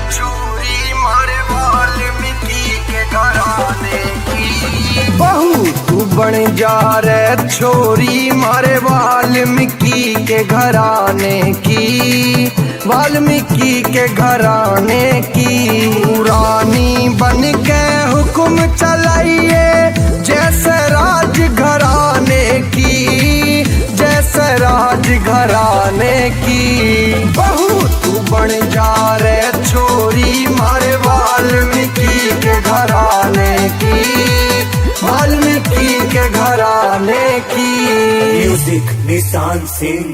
छोरी मारे वाल्मीकि के घराने की। बहू तू बन जा रे छोरी मारे वाल्मीकि के घराने की, वाल्मीकि के घराने की। रानी बन के हुक्म चलाइए जैसे राज घराने की, जैसे राज घराने की। बहू तू बन जा रे छोरी मारे वाल्मीकि के घराने की, वाल्मीकि के घराने की। म्यूजिक निशान सिंह।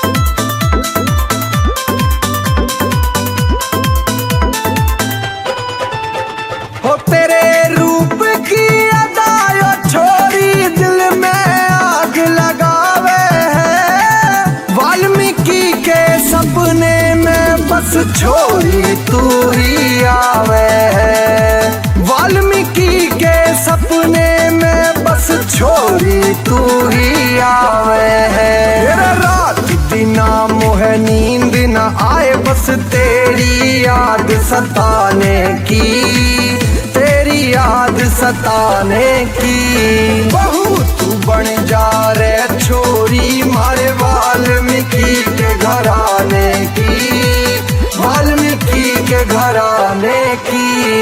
हो तेरे रूप की अदायो छोरी दिल में आग लगावे है, वाल्मीकि के सपने में बस छोरी तू ही आवे है, वाल्मीकि के सपने में बस छोरी तू ही आवे है। रात दिना मोहे नींद न आए बस तेरी याद सताने की, तेरी याद सताने की। बहू तू बन जा रे छोरी मारे वाल्मीकि के घराने की, वाल्मीकि के घराने की।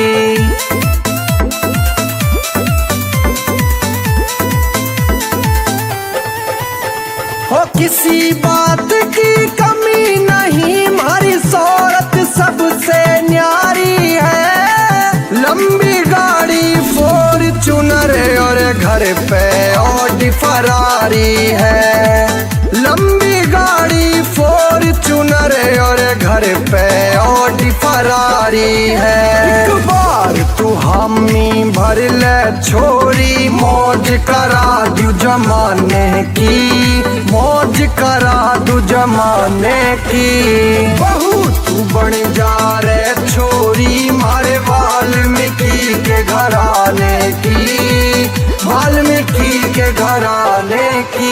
हो किसी बात की कमी नहीं, हमारी शोहरत सबसे न्यारी है। लंबी गाड़ी फॉर्च्यूनर और घर पे ऑडी फरारी है, लंबी गाड़ी फॉर्च्यूनर और घर पे ऑडी फरारी है। एक बार तू हामी भर ले छोरी मौज करा दू जमाने की, मौज करा दू जमाने की। बहू तू बन जा रे छोरी मारे वाल्मीकि के घराने की, वाल्मीकि के घराने की।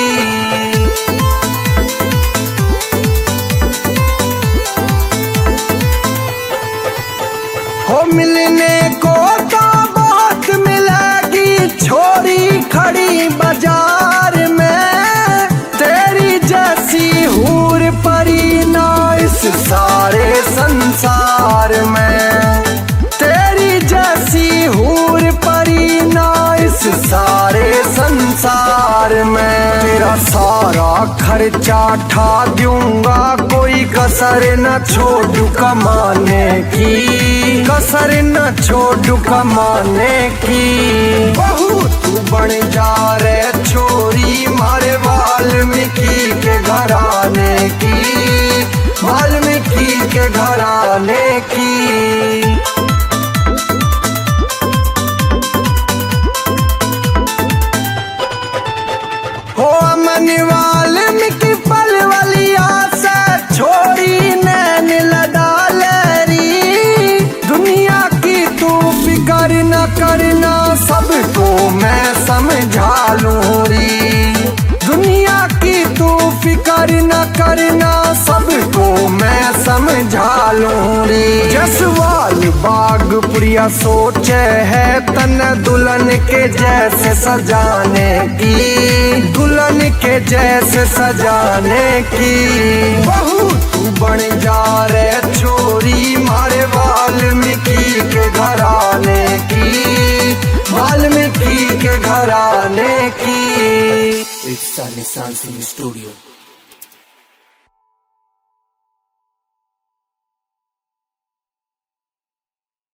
हो मिलने को तो बहुत मिलेगी छोरी खड़ी बाजार में, तेरी जैसी हूर परी ना इस सारे संसार में, तेरी जैसी हूर परी ना इस सारे संसार में। तेरा सारा खर्चा ठा दूंगा कोई कसर न छोड़ू कमाने की, कसर न छोड़ू कमाने की। बहू तू बन जा रे छोरी मारे वाल्मीकि के घराने की, वाल्मीकि के घराने की। हो अमन वाल्मीकि पलवलिया से छोरी नैन लड़ा लेरी, दुनिया की तू फिक्र न करना सबको मैं समझा लूं री, दुनिया की तू फिक्र न करना सबको मैं समझा लूं री। जसवाल बाग प्रिया सोचे है तन दुल्हन के जैसे सजाने की, दुल्हन के जैसे सजाने की। बहू तू बन जा रे छोरी मारे वाल्मीकि के घराने की, वाल्मीकि के घराने की। इट्स निशान सिंह स्टूडियो।